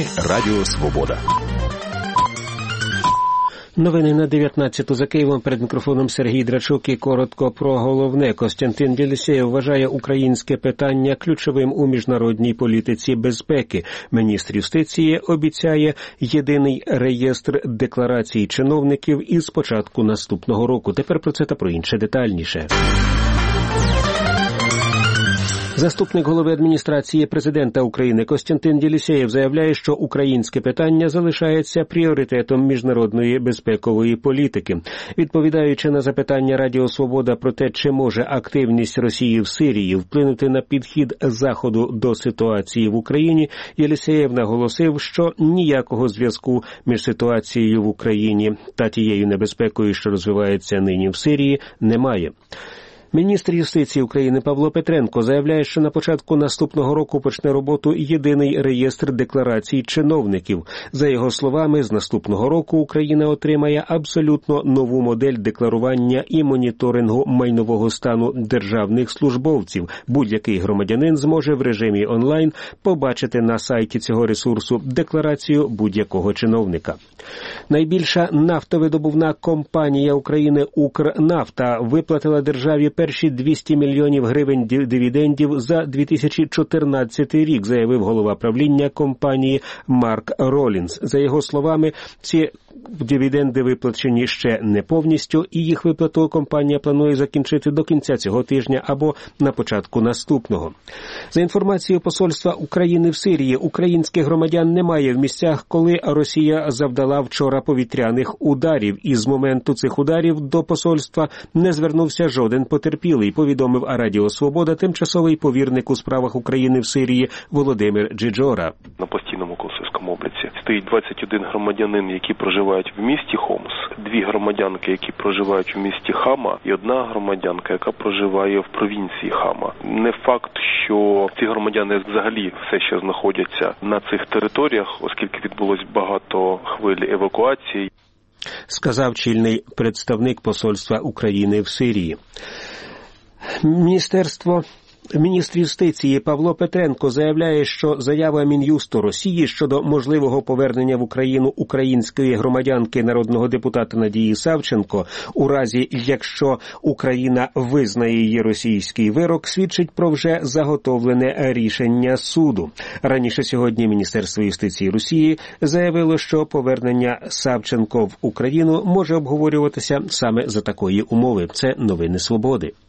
Радіо Свобода. Новини на 19-ту за Києвом. Перед мікрофоном Сергій Драчук і коротко про головне. Костянтин Єлисєєв вважає українське питання ключовим у міжнародній політиці безпеки. Міністр юстиції обіцяє єдиний реєстр декларацій чиновників із початку наступного року. Тепер про це та про інше детальніше. Заступник голови адміністрації президента України Костянтин Єлисєєв заявляє, що українське питання залишається пріоритетом міжнародної безпекової політики. Відповідаючи на запитання Радіо Свобода про те, чи може активність Росії в Сирії вплинути на підхід Заходу до ситуації в Україні, Єлисєєв наголосив, що ніякого зв'язку між ситуацією в Україні та тією небезпекою, що розвивається нині в Сирії, немає. Міністр юстиції України Павло Петренко заявляє, що на початку наступного року почне роботу єдиний реєстр декларацій чиновників. За його словами, з наступного року Україна отримає абсолютно нову модель декларування і моніторингу майнового стану державних службовців. Будь-який громадянин зможе в режимі онлайн побачити на сайті цього ресурсу декларацію будь-якого чиновника. Найбільша нафтовидобувна компанія України «Укрнафта» виплатила державі перші 200 мільйонів гривень дивідендів за 2014 рік, заявив голова правління компанії Марк Ролінс. За його словами, ці дивіденди виплачені ще не повністю, і їх виплату компанія планує закінчити до кінця цього тижня або на початку наступного. За інформацією посольства України в Сирії, українських громадян немає в місцях, коли Росія завдала вчора повітряних ударів. І з моменту цих ударів до посольства не звернувся жоден потерпілий, повідомив Радіо Свобода тимчасовий повірник у справах України в Сирії Володимир Джиджора. На постійному консульському обліці стоїть 21 громадянин, які проживають в місті Хомс, 2 громадянки, які проживають в місті Хама, і 1 громадянка, яка проживає в провінції Хама. Не факт, що ці громадяни взагалі все ще знаходяться на цих територіях, оскільки відбулось багато хвиль евакуації, сказав чільний представник посольства України в Сирії. Міністр юстиції Павло Петренко заявляє, що заява Мін'юсту Росії щодо можливого повернення в Україну української громадянки народного депутата Надії Савченко у разі, якщо Україна визнає її російський вирок, свідчить про вже заготовлене рішення суду. Раніше сьогодні Міністерство юстиції Росії заявило, що повернення Савченко в Україну може обговорюватися саме за такої умови. Це новини Свободи.